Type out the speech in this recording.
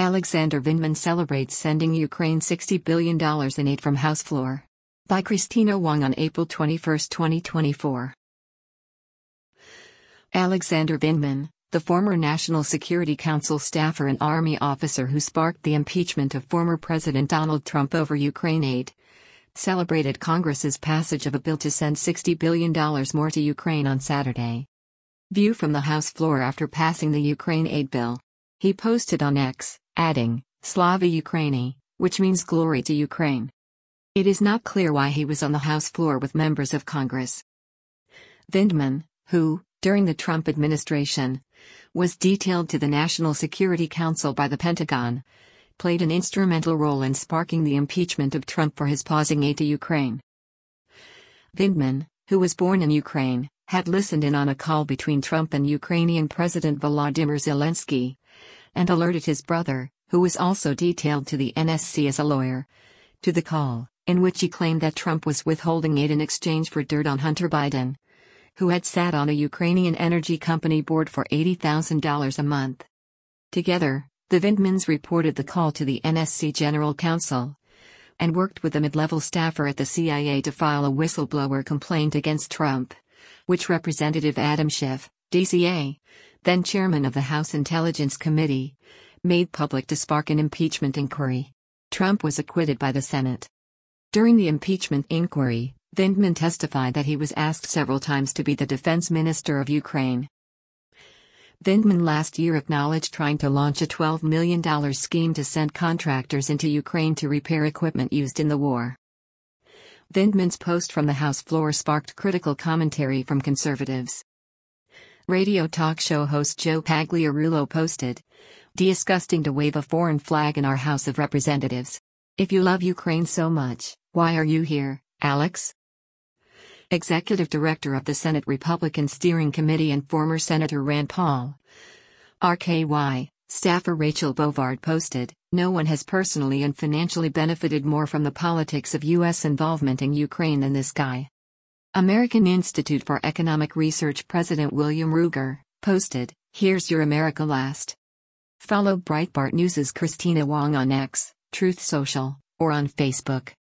Alexander Vindman celebrates sending Ukraine $60 billion in aid from House floor. By Christina Wong on April 21, 2024. Alexander Vindman, the former National Security Council staffer and Army officer who sparked the impeachment of former President Donald Trump over Ukraine aid, celebrated Congress's passage of a bill to send $60 billion more to Ukraine on Saturday. View from the House floor after passing the Ukraine aid bill. He posted on X, adding, "Slava Ukraini," which means glory to Ukraine. It is not clear why he was on the House floor with members of Congress. Vindman, who, during the Trump administration, was detailed to the National Security Council by the Pentagon, played an instrumental role in sparking the impeachment of Trump for his pausing aid to Ukraine. Vindman, who was born in Ukraine, had listened in on a call between Trump and Ukrainian President Volodymyr Zelensky, and alerted his brother, who was also detailed to the NSC as a lawyer, to the call, in which he claimed that Trump was withholding aid in exchange for dirt on Hunter Biden, who had sat on a Ukrainian energy company board for $80,000 a month. Together, the Vindmans reported the call to the NSC General Counsel, and worked with a mid-level staffer at the CIA to file a whistleblower complaint against Trump, which Representative Adam Schiff, DCA, then chairman of the House Intelligence Committee, made public to spark an impeachment inquiry. Trump was acquitted by the Senate. During the impeachment inquiry, Vindman testified that he was asked several times to be the defense minister of Ukraine. Vindman last year acknowledged trying to launch a $12 million scheme to send contractors into Ukraine to repair equipment used in the war. Vindman's post from the House floor sparked critical commentary from conservatives. Radio talk show host Joe Pagliarulo posted, "Disgusting to wave a foreign flag in our House of Representatives. If you love Ukraine so much, why are you here, Alex?" Executive Director of the Senate Republican Steering Committee and former Senator Rand Paul, RKY, staffer Rachel Bovard posted, "No one has personally and financially benefited more from the politics of U.S. involvement in Ukraine than this guy." American Institute for Economic Research President William Ruger posted, "Here's your America last." Follow Breitbart News' Christina Wong on X, Truth Social, or on Facebook.